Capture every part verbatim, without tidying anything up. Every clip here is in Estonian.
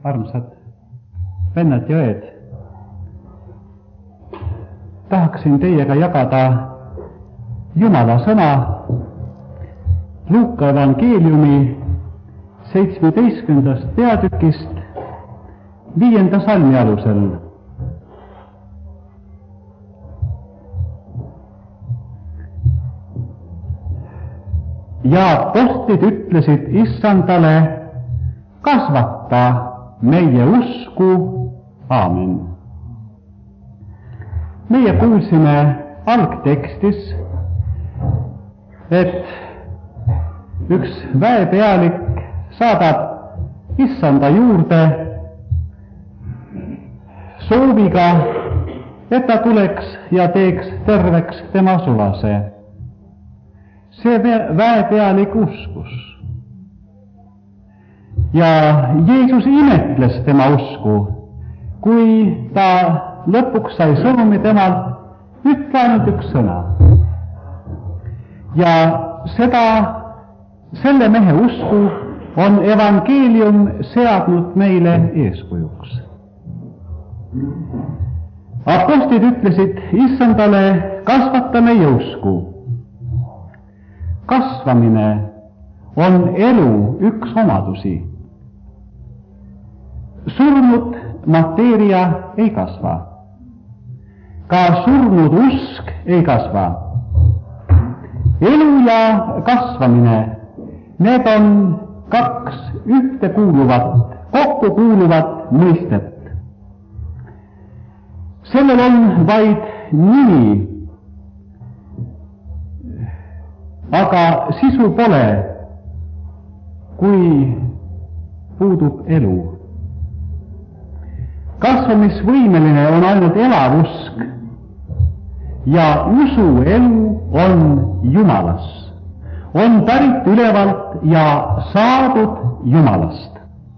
armsad vennad ja õed, tahaksin teiega jagada Jumala sõna Luuka evangeeliumi seitsmeteistkümnendast peatükist viienda salmi alusel. Ja apostlid ütlesid issandale, kasvata meie usku, aamen. Meie kuulsime algtekstis, et üks väepealik saadab issanda juurde sooviga, et ta tuleks ja teeks terveks tema sulase. See väepealik uskus. Ja Jeesus imetles tema usku, kui ta lõpuks sai sõnumi temalt, ütle ainult üks sõna. Ja seda, selle mehe usku on evangeelium seadnud meile eeskujuks. Apostlid ütlesid issandale, kasvata meie usku. Kasvamine on elu üks omadusi. Surnud mateeria ei kasva. Ka surnud usk ei kasva. Elu ja kasvamine, need on kaks ühtekuuluvat, kokkukuuluvat mõistet. Sellel on vaid nimi, aga sisu pole, kui puudub elu. Kasvamisvõimeline on ainult elav usk ja usu elu on Jumalas, on pärit ülevalt ja saadud Jumalast.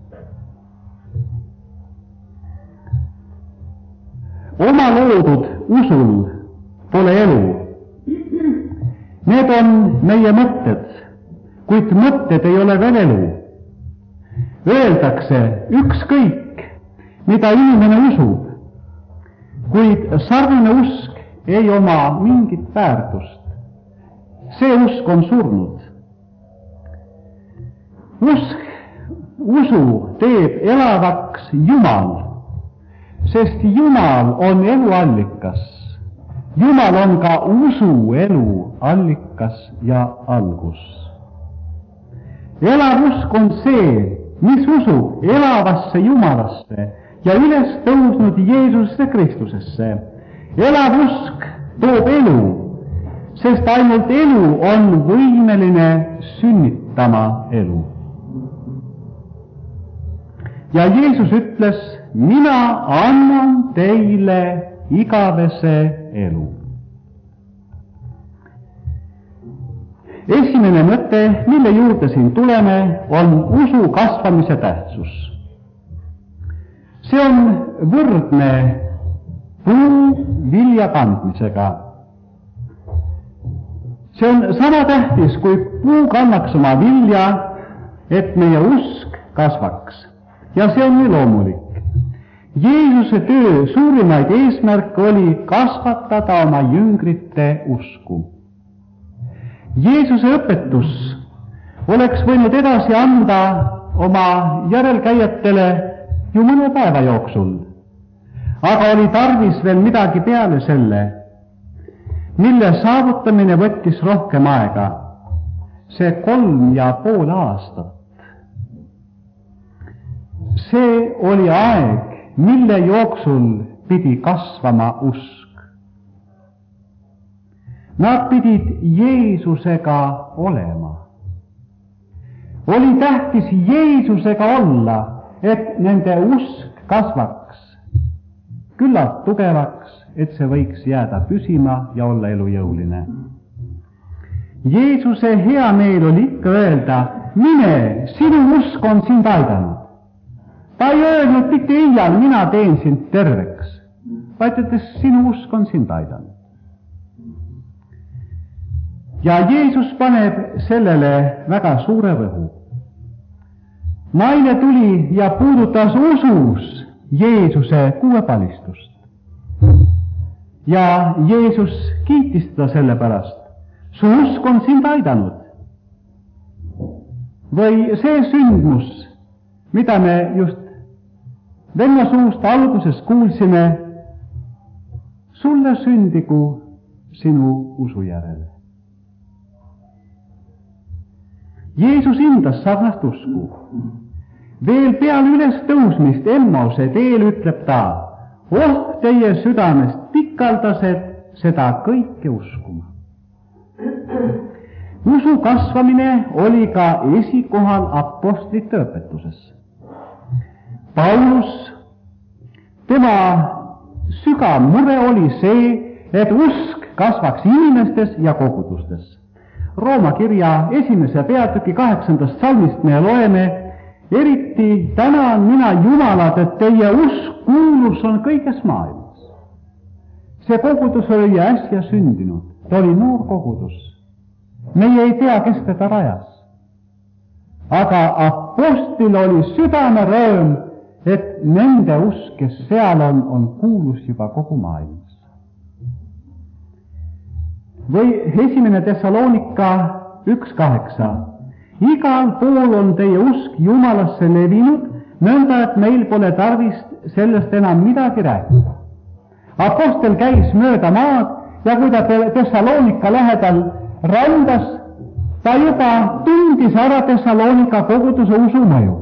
Oma loodud usul pole elu. Need on meie mõtted, kuid mõtted ei ole veel elu. Öeldakse ükskõik, mida inimene usub, kuid sarnane usk ei oma mingit väärtust. See usk on surnud. Usk, usu teeb elavaks Jumal, sest Jumal on eluallikas. Jumal on ka usu elu allikas ja algus. Elav usk on see, mis usub elavasse Jumalasse ja üles tõusnud Jeesusesse Kristusesse. Elav usk toob elu, sest ainult elu on võimeline sünnitama elu. Ja Jeesus ütles, mina annan teile igavese elu. Esimene mõte, mille juurde siin tuleme, on usu kasvamise tähtsus. See on võrdne puu vilja kandmisega. See on sama tähtis, kui puu kannaks oma vilja, et meie usk kasvaks. Ja see on nii loomulik. Jeesuse töö suurimaid eesmärk oli kasvatada oma jüngrite usku. Jeesuse õpetus oleks võinud edasi anda oma järelkäijatele ju mõne päeva jooksul, aga oli tarvis veel midagi peale selle, mille saavutamine võttis rohkem aega, see kolm ja pool aastat. See oli aeg, mille jooksul pidi kasvama usk. Nad pidid Jeesusega olema. Oli tähtis Jeesusega olla, et nende usk kasvaks, küllalt tugevaks, et see võiks jääda püsima ja olla elujõuline. Jeesuse hea meel oli ikka öelda, mine, sinu usk on sind aidanud. Ta ei öelnud mitte iial, mina teen sind terveks, vaid et sinu usk on sind aidanud. Ja Jeesus paneb sellele väga suure rõhu. naine tuli ja puudutas usus Jeesuse kuuepalistust. Ja Jeesus kiitis teda selle pärast. Su usk on sind aidanud. Või see sündmus, mida me just venna suust alguses kuulsime, sulle sündigu sinu usu järele. Jeesus hindas sarnast usku. Veel peale üles tõusmist Emmause teel ütleb ta, oh teie südamest pikaldased seda kõike uskuma. Usu kasvamine oli ka esikohal apostlite õpetuses. Paulus, tema sügav mure oli see, et usk kasvaks inimestes ja kogudustes. Rooma kirja esimese peatüki kaheksandast salmist me loeme, eriti tänan mina Jumalat, et teie usk kuulus on kõiges maailmas. See kogudus oli äsja sündinud, ta oli noor kogudus. Meie ei tea, kes teda rajas. Aga apostil oli südame rõõm, et nende usk, kes seal on, on kuulus juba kogu maailmas. Või esimene Thessalonika üks kaheksa. Igal pool on teie usk Jumalasse levinud, nõnda, et meil pole tarvis sellest enam midagi rääkida. Apostel käis mööda maad ja kui ta Thessalonika lähedal randas, ta juba tundis ära Thessalonika koguduse usu mõju.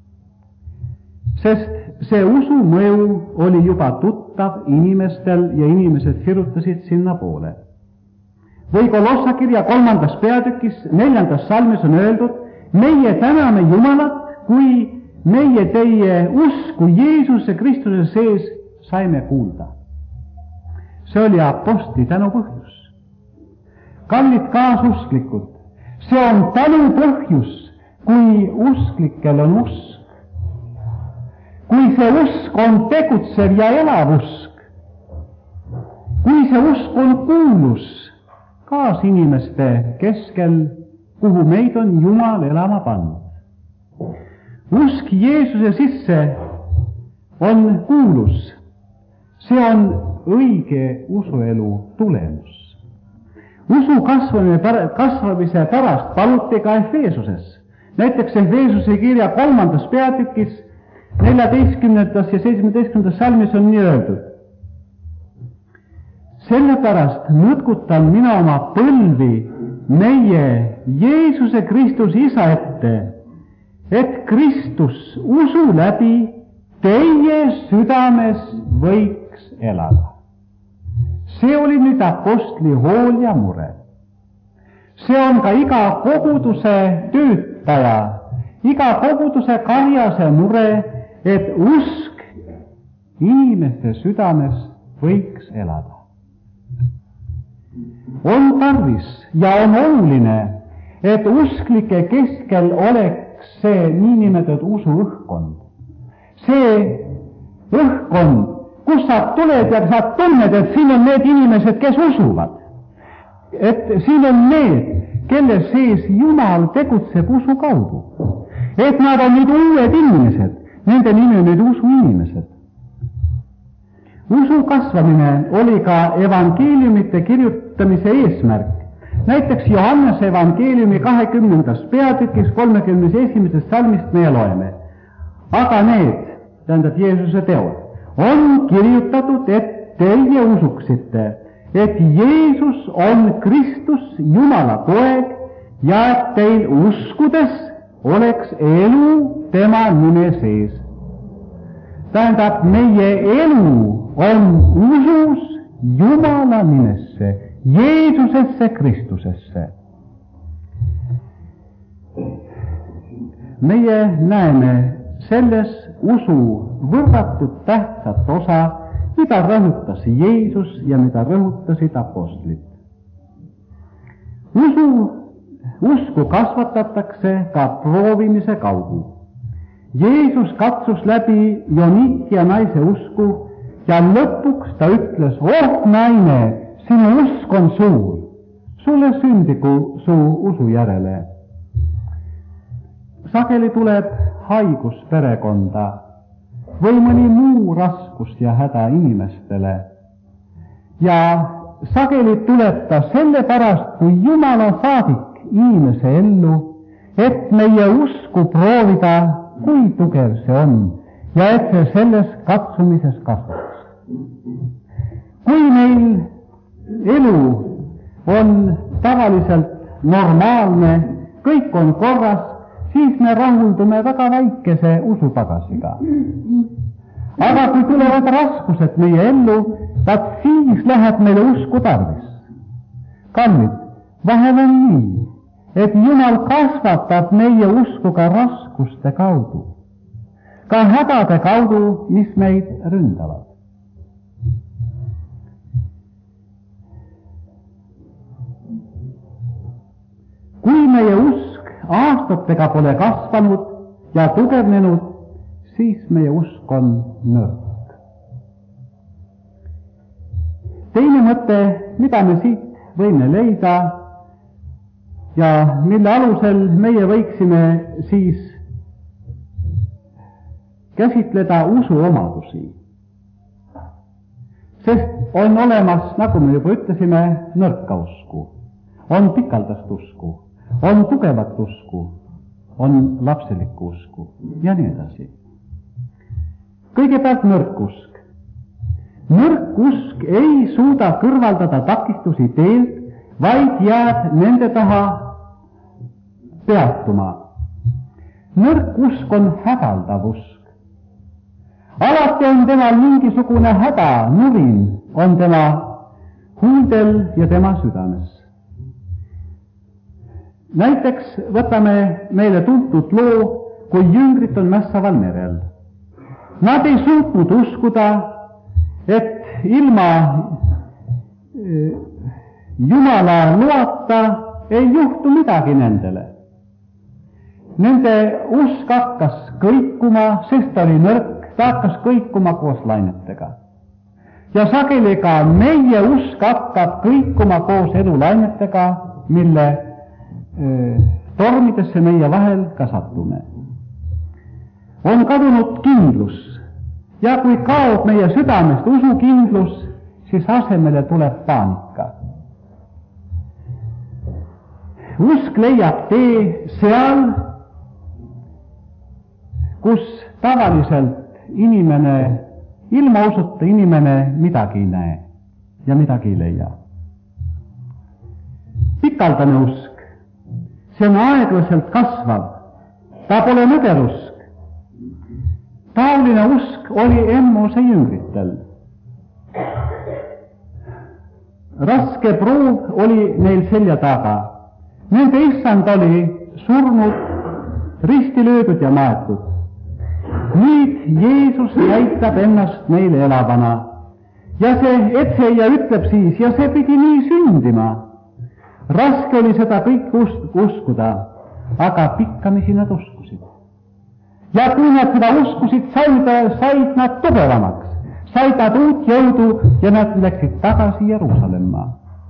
Sest see usu mõju oli juba tuttav inimestel ja inimesed kirjutasid sinna poole. Või Kolossa kirja kolmandas peatükis, neljandas salmis on öeldud, meie täname Jumalat, kui meie teie usku Jeesuse Kristuse sees saime kuulda. See oli apostli tänu põhjus. Kallid kaasusklikud, see on tänu põhjus, kui usklikel on usk. Kui see usk on tegutsev ja elav usk, kui see usk on kuulus kaasinimeste keskel, kuhu meid on Jumal elama pannud. Usk Jeesuse sisse on kuulus, see on õige usuelu tulemus. Usu kasvamise, kasvamise pärast paluti ka Efeesuses. Näiteks Efeesuse kirja kolmandas peatükis, neljateistkümnendas ja seitsmeteistkümnendas salmis on nii öeldud. Sellepärast nõtkutan mina oma põlvi meie Jeesuse Kristus Isa ette, et Kristus usu läbi teie südames võiks elada. See oli nüüd apostli hool ja mure. See on ka iga koguduse töötaja, iga koguduse karjase mure, et usk inimeste südames võiks elada. On tarvis ja on oluline, et usklike keskel oleks see niinimetatud usu õhkkond. See õhkkond, kus sa tuled ja sa tunned, et siin on need inimesed, kes usuvad. Et siin on need, kelle sees Jumal tegutseb usu kaudu. Et nad on nüüd uued inimesed, nende nimi on nüüd usu inimesed. Usu kasvamine oli ka evangeeliumite kirjutamise eesmärk. Näiteks Johannese evangeeliumi kahekümnendas peatükis kolmekümnes esimesest salmist me loeme. Aga need, tähendab Jeesuse teod, on kirjutatud, et teie usuksite, et Jeesus on Kristus, Jumala poeg, ja et teil uskudes oleks elu tema nime sees. Tähendab, meie elu on usus Jumala nimesse, Jeesusesse Kristusesse. Meie näeme selles usu võrratut tähtsat osa, mida rõhutas Jeesus ja mida rõhutasid apostlid. Usu, usku kasvatatakse ka proovimise kaudu. Jeesus katsus läbi Jonikia naise usku ja lõpuks ta ütles, oh naine, sinu usk on suur, sulle sündigu su usu järele. sageli tuleb haigus perekonda või mõni muu raskus ja häda inimestele. Ja sageli tuleb ta sellepärast, kui Jumala saadik inimese ellu, et meie usku proovida, kui tugev see on ja et see selles katsumises kasvaks. Kui meil elu on tavaliselt normaalne, kõik on korras, siis me rahuldume väga väikese usupagasiga. Aga kui tulevad raskused meie ellu, vaat siis läheb meile usku tarvis. Kallid, vahel on nii, et Jumal kasvatab meie usku ka raskuste kaudu, ka hädade kaudu, mis meid ründavad. Kui meie usk aastatega pole kasvanud ja tugevnenud, siis meie usk on nõrk. Teine mõte, mida me siit võime leida ja mille alusel meie võiksime siis käsitleda usuomadusi. Sest on olemas, nagu me juba ütlesime, nõrka usku, on pikaldast usku, on tugevat usku, on lapselikku usku ja nii edasi. Kõigepealt nõrk usk. Nõrk usk ei suuda kõrvaldada takistusi teelt, vaid jääb nende taha peatuma. Nõrk usk on hädaldav usk. Alati on temal mingisugune häda, nurin on tema huuldel ja tema südames. Näiteks võtame meile tuntud loo, kui jüngrid on mässaval merel. Nad ei suutnud uskuda, et ilma Jumala loata ei juhtu midagi nendele. Nende usk hakkas kõikuma, sest ta oli nõrk, ta hakkas kõikuma koos lainetega. Ja sageli ka meie usk hakkab kõikuma koos elulainetega, mille tormidesse meie vahel ka sattume. On kadunud kindlus ja kui kaob meie südamest usukindlus, siis asemele tuleb paanika. Usk leiab tee seal, kus tavaliselt inimene, ilma usuta inimene midagi ei näe ja midagi ei leia. Pikaldane usk. See on aeglaselt kasvav, ta pole nõder usk. Taoline usk oli Emmuse jüngritel. Raske proov oli neil selja taga. Nende issand oli surnud, risti löödud ja maetud. Nüüd Jeesus näitab ennast neile elavana. Ja see etseja ütleb siis, ja see pidi nii sündima. Raske oli seda kõik uskuda, aga pikkamisi nad uskusid. Ja kui nad seda uskusid, said, said nad tugevamaks, said nad uut jõudu ja nad läksid tagasi Jeruusalemma.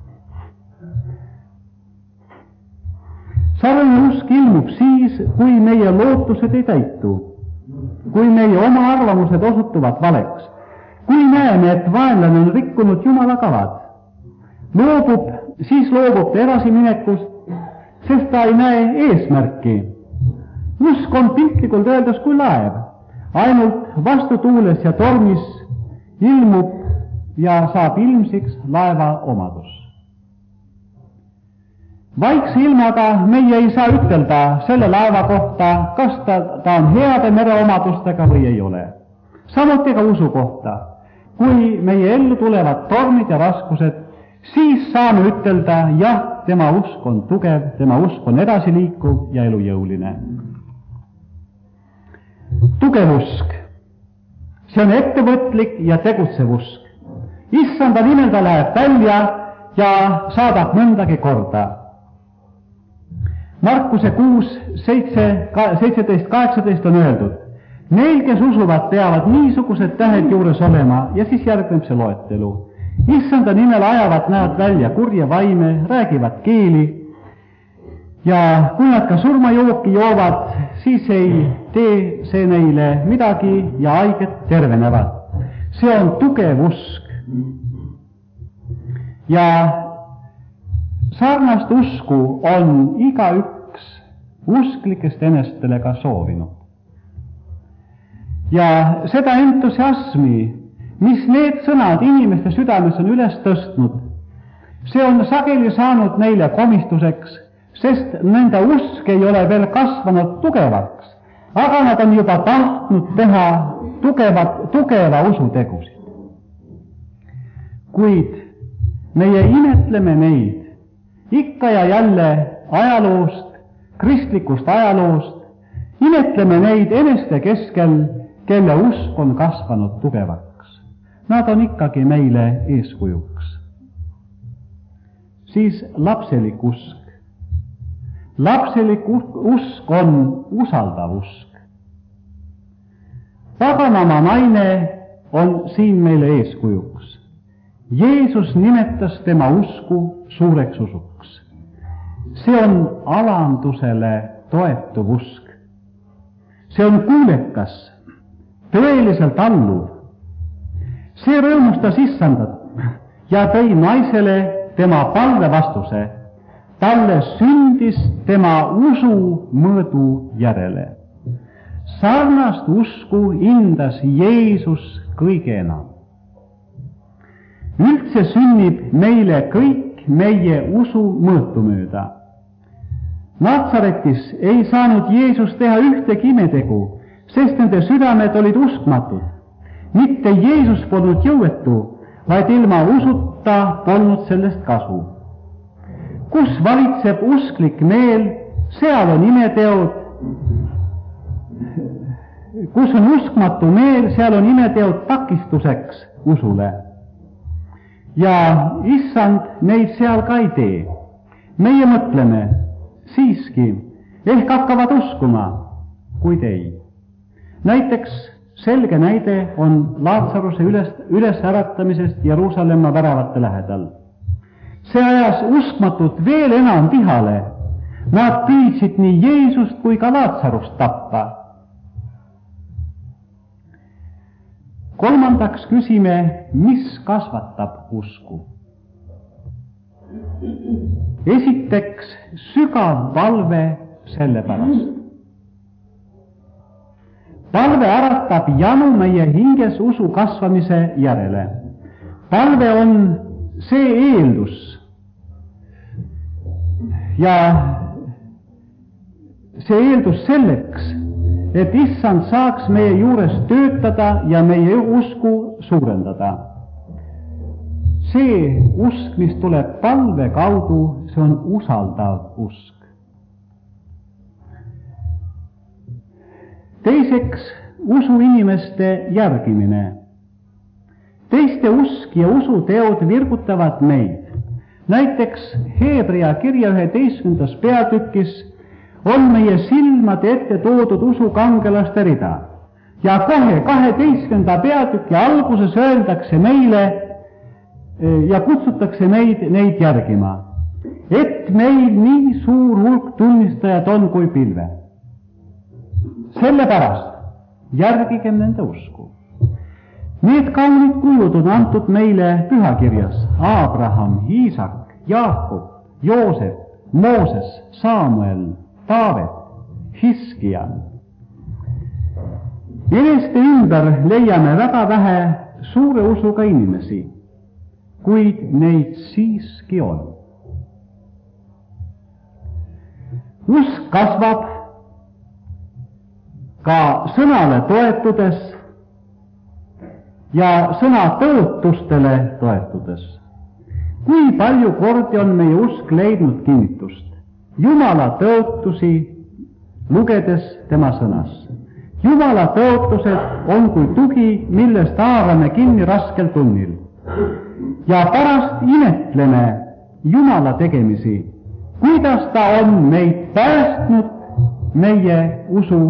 Sarnane usk ilmub siis, kui meie lootused ei täitu, kui meie oma arvamused osutuvad valeks, kui näeme, et vaenlane on rikkunud Jumala kavad, loobub siis loobub ta edasiminekust, sest ta ei näe eesmärki. Usk on piltlikult öeldes kui laev, ainult vastutuules ja tormis ilmub ja saab ilmsiks laeva omadus. Vaikse ilmaga meie ei saa ütelda selle laeva kohta, kas ta, ta on heade mereomadustega või ei ole. Samuti ka usu kohta, kui meie ellu tulevad tormid ja raskused, siis saame ütelda, jah, tema usk on tugev, tema usk on edasiliikuv ja elujõuline. Tugev usk, see on ettevõtlik ja tegutsev usk. Issanda nimel ta läheb välja ja saadab mõndagi korda. Markuse kuus, seitseteist, kaheksateist on öeldud, neil, kes usuvad, peavad niisugused tähed juures olema ja siis järgneb see loetelu. Issanda nimel ajavad näod välja kurje vaime, räägivad keeli ja kui nad ka surmajooki joovad, siis ei tee see neile midagi ja haiged tervenevad. See on tugev usk. Ja sarnast usku on igaüks usklikest enestele ka soovinud. Ja seda entusiasmi, mis need sõnad inimeste südames on üles tõstnud, see on sageli saanud neile komistuseks, sest nende usk ei ole veel kasvanud tugevaks, aga nad on juba tahtnud teha tugevat, tugeva usutegusid. Kuid meie imetleme neid ikka ja jälle ajaloost, kristlikust ajaloost, imetleme neid eneste keskel, kelle usk on kasvanud tugevaks. Nad on ikkagi meile eeskujuks. Siis lapselik usk. Lapselik usk on usaldav usk. Paganama naine on siin meile eeskujuks. Jeesus nimetas tema usku suureks usuks. See on alandusele toetuv usk. See on kuulekas, tõeliselt alluv. See rõõmustas Issandat ja tõi naisele tema palve vastuse. Talle sündis tema usu mõõdu järele. Sarnast usku hindas Jeesus kõige enam. Üldse sünnib meile kõik meie usu mõõtu mööda. Natsaretis ei saanud Jeesus teha ühtegi imetegu, sest nende südamed olid uskmatud. Mitte Jeesus polnud jõuetu, vaid ilma usuta polnud sellest kasu. Kus valitseb usklik meel, seal on imeteod. Kus on uskmatu meel, seal on imeteod takistuseks usule. Ja Issand neid seal ka ei tee. Meie mõtleme, siiski, ehk hakkavad uskuma, kuid ei. Näiteks selge näide on Laatsaruse üles, ülesärastamisest Jeruusalemma väravate lähedal. See ajas uskmatut veel enam vihale. Nad püüdsid nii Jeesust kui ka Laatsarust tappa. Kolmandaks küsime, mis kasvatab usku? Esiteks sügav palve selle pärast. Palve äratab janu meie hinges usu kasvamise järele. Palve on see eeldus ja see eeldus selleks, et Issand saaks meie juures töötada ja meie usku suurendada. See usk, mis tuleb palve kaudu, see on usaldav usk. Teiseks, usu inimeste järgimine. Teiste usk ja usuteod virgutavad meid. Näiteks Heebrea kirja üheteistkümnendas peatükis on meie silmade ette toodud usukangelaste rida. Ja kohe kaheteistkümnenda peatüki alguses öeldakse meile ja kutsutakse meid neid järgima, et meil nii suur hulk tunnistajad on kui pilve. Sellepärast järgigem nende usku. Need kaunid kujud on antud meile pühakirjas. Abraham, Iisak, Jaakob, Joosep, Mooses, Saamuel, Taavet, Hiskia. Eneste ümber leiame väga vähe suure usuga inimesi, kuid neid siiski on. Usk kasvab ka sõnale toetudes ja sõna tõotustele toetudes. Kui palju kordi on meie usk leidnud kinnitust? Jumala tõotusi lugedes tema sõnas. Jumala tõotused on kui tugi, millest haarame kinni raskel tunnil. Ja pärast imetleme Jumala tegemisi, kuidas ta on meid päästnud meie usu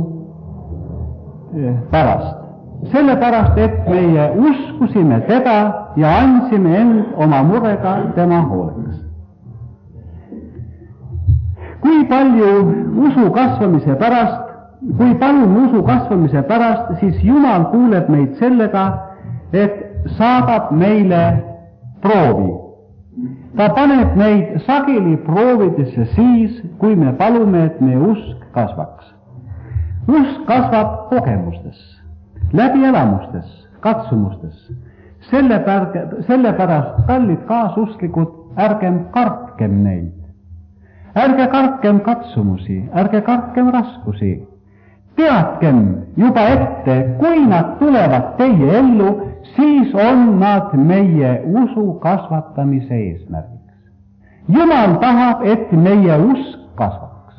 pärast. Sellepärast, et meie uskusime teda ja andsime end oma murega tema hooleks. kui palju usu kasvamise pärast, kui palume usu kasvamise pärast, siis Jumal kuuleb meid sellega, et saadab meile proovi. Ta paneb meid sageli proovidesse siis, kui me palume, et meie usk kasvaks. Usk kasvab kogemustes, läbielamustес, katsumustes. Sellepärast, kallid kaasusklikud, ärgem kartkem neid. Ärge kartkem katsumusi, ärge kartkem raskusi. Teadkem juba ette, kui nad tulevad teie ellu, siis on nad meie usu kasvatamise eesmärgiks. Jumal tahab, et meie usk kasvaks.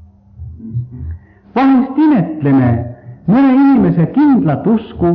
Vahest imetleme mõne inimese kindlat usku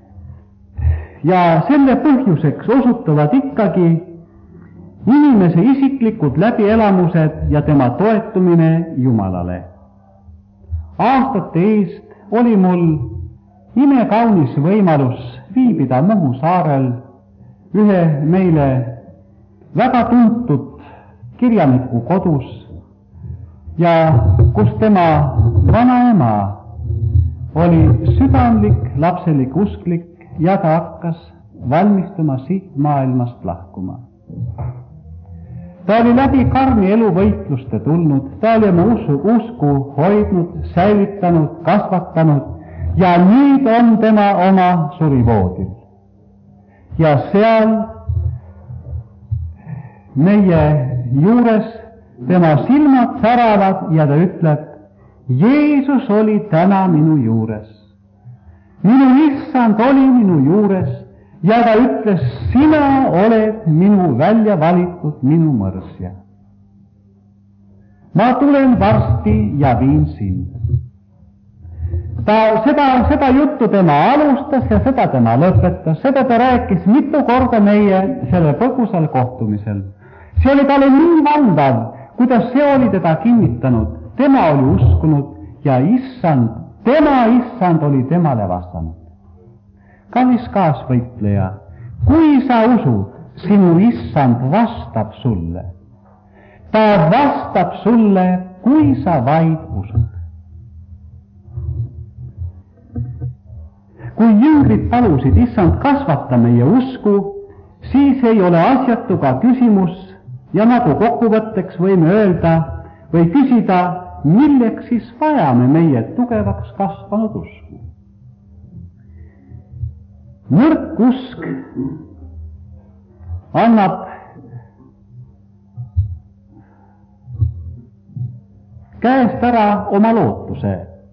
ja selle põhjuseks osutuvad ikkagi inimese isiklikud läbielamused ja tema toetumine Jumalale. Aastate eest oli mul imekaunis võimalus viibida Muhu saarel ühe meile väga tuntud kirjaniku kodus ja kus tema vanaema oli südamlik lapselik usklik ja ta hakkas valmistuma siit maailmast lahkuma. Ta oli läbi karmi eluvõitluste tulnud, ta oli oma usu, usku hoidnud, säilitanud, kasvatanud ja nüüd on tema oma surivoodil. Ja seal meie juures tema silmad säravad ja ta ütleb, Jeesus oli täna minu juures. Minu issand oli minu juures ja ta ütles, sina oled minu välja valitud, minu mõrsja. Ma tulen varsti ja viin sind. Ta seda, seda juttu tema alustas ja seda tema lõpetas, seda ta rääkis mitu korda meie selle põgusal kohtumisel. See oli talle nii valdav, kuidas see oli teda kinnitanud. Tema oli uskunud ja issand, tema issand oli temale vastanud. Kallis kaasvõitleja, kui sa usud, sinu issand vastab sulle. Ta vastab sulle, kui sa vaid usud. Kui jüngrid palusid issand kasvata meie usku, siis ei ole asjatu ka küsimus ja nagu kokkuvõtteks võime öelda või küsida, milleks siis vajame meie tugevaks kasvanud usku. Nõrk usk annab käest ära oma lootuse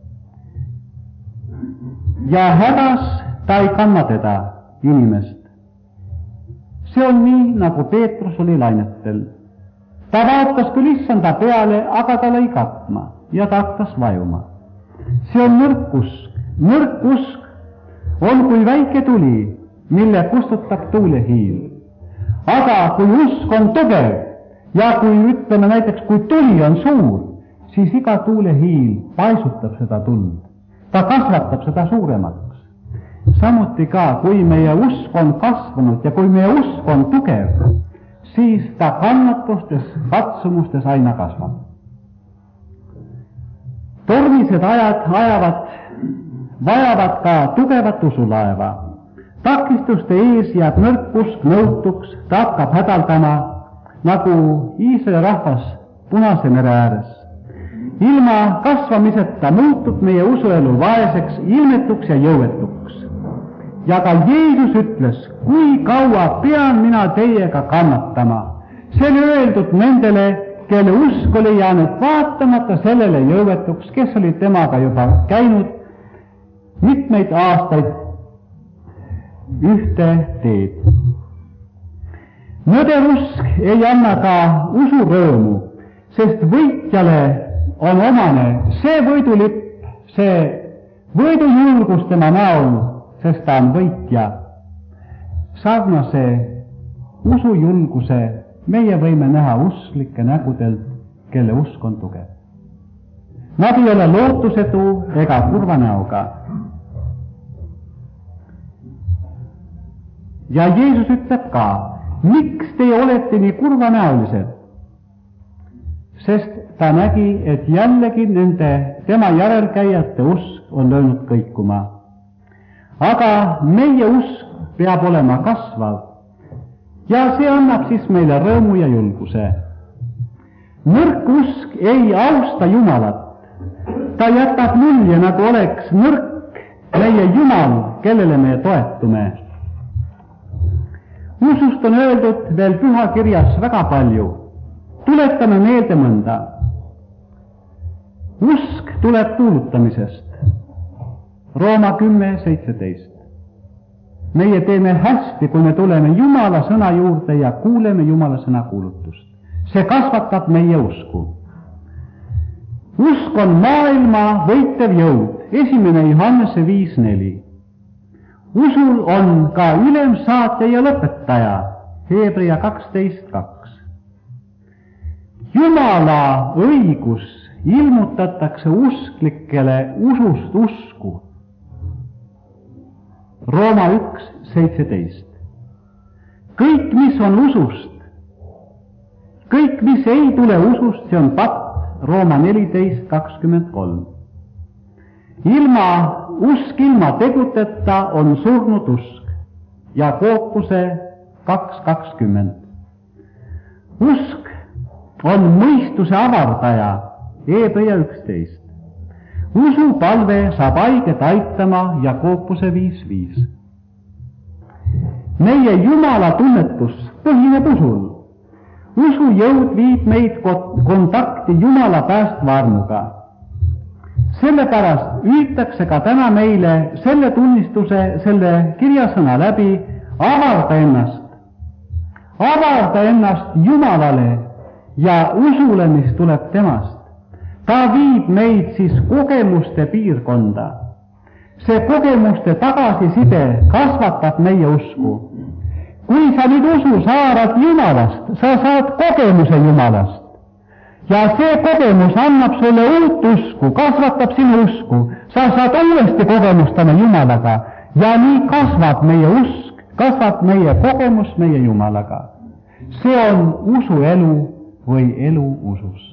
ja hädas ta ei kanna teda, inimest. See on nii, nagu Peetrus oli lainetel. Ta vaatas küll issanda peale, aga ta lõi katma ja ta hakkas vajuma. See on nõrk usk. Nõrk usk on kui väike tuli, mille kustutab tuulehiil. Aga kui usk on tugev ja kui ütleme näiteks, kui tuli on suur, siis iga tuulehiil paisutab seda tuld. Ta kasvatab seda suuremaks. Samuti ka, kui meie usk on kasvanud ja kui meie usk on tugev, siis ta kannatustes, katsumustes aina kasvab. Tormised ajad ajavad vajavad ka tugevat usulaeva. Takistuste ees jääb nõrk usk nõutuks, ta hakkab hädaldama, nagu Iisraeli rahvas Punase mere ääres. Ilma kasvamiseta muutub meie usuelu vaeseks, ilmetuks ja jõuetuks. Ja ka Jeesus ütles, kui kaua pean mina teiega kannatama. See oli öeldud nendele, kelle usk oli jäänud vaatamata sellele jõuetuks, kes oli temaga juba käinud mitmeid aastaid ühte teed. Nõder usk ei anna ka usurõõmu, sest võitjale on omane see võidulipp, see võidujulgus tema näol, sest ta on võitja. Sarnase usujulguse meie võime näha usklike nägudelt, kelle usk on tugev. Nad ei ole lootusetu ega kurva näoga. Ja Jeesus ütleb ka, miks te olete nii kurvanäolised? Sest ta nägi, et jällegi nende tema järelkäijate usk on löönud kõikuma. Aga meie usk peab olema kasvav ja see annab siis meile rõõmu ja julguse. Nõrk usk ei austa Jumalat. Ta jätab mulje, nagu oleks nõrk meie Jumal, kellele me toetume. Usust on öeldud veel pühakirjas väga palju. Tuletame meelde mõnda. Usk tuleb kuulutamisest. Rooma kümme seitseteist. Meie teeme hästi, kui me tuleme Jumala sõna juurde ja kuuleme Jumala sõna kuulutust. See kasvatab meie usku. Usk on maailma võitev jõud. Esimene Johannese viis neli. Usul on ka ülemsaatja ja lõpetaja. Hebrea kaksteist kaks. Jumala õigus ilmutatakse usklikele usust usku. Rooma üks seitseteist. Kõik, mis on usust, kõik, mis ei tule usust, see on patt. Rooma neliteist kakskümmend kolm. Ilma usk ilma teguteta on surnud usk. Jakobuse kaks kakskümmend. Usk on mõistuse avardaja. Hebrea üksteist. Usupalve saab haiget aitama. Jakobuse viis viis. Meie Jumala tunnetus põhineb usul. Usujõud viib meid kontakti Jumala päästva armuga. Sellepärast üütakse ka täna meile selle tunnistuse, selle kirjasõna läbi avarda ennast. Avarda ennast Jumalale ja usule, mis tuleb temast. Ta viib meid siis kogemuste piirkonda. See kogemuste tagasiside kasvatab meie usku. Kui sa nüüd usu saarad Jumalast, sa saad kogemuse Jumalast. Ja see kogemus annab sulle uut usku, kasvatab sinu usku. Sa saad uuesti kogemustama Jumalaga ja nii kasvab meie usk, kasvab meie kogemus meie Jumalaga. See on usuelu või elu usus.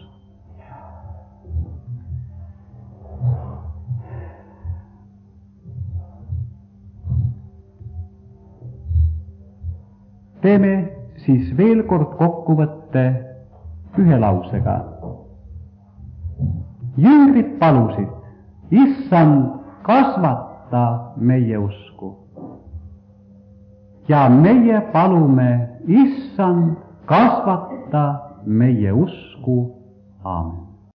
Teeme siis veel kord kokkuvõtte ühe lausega. Jüngrid palusid, Issand, kasvata meie usku. Ja meie palume, Issand, kasvata meie usku. Aamen.